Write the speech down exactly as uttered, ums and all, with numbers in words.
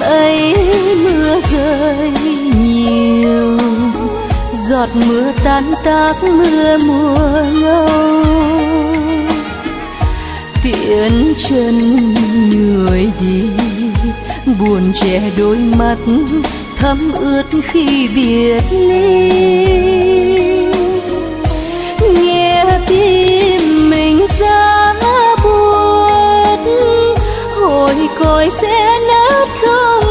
ấy mưa rơi nhiều, giọt mưa tan tác mưa mùa ngâu. Tiễn chân người đi, buồn che đôi mắt thấm ướt khi biệt ly. Nghe tim mình giá buốt, hồi còi sẽ nát không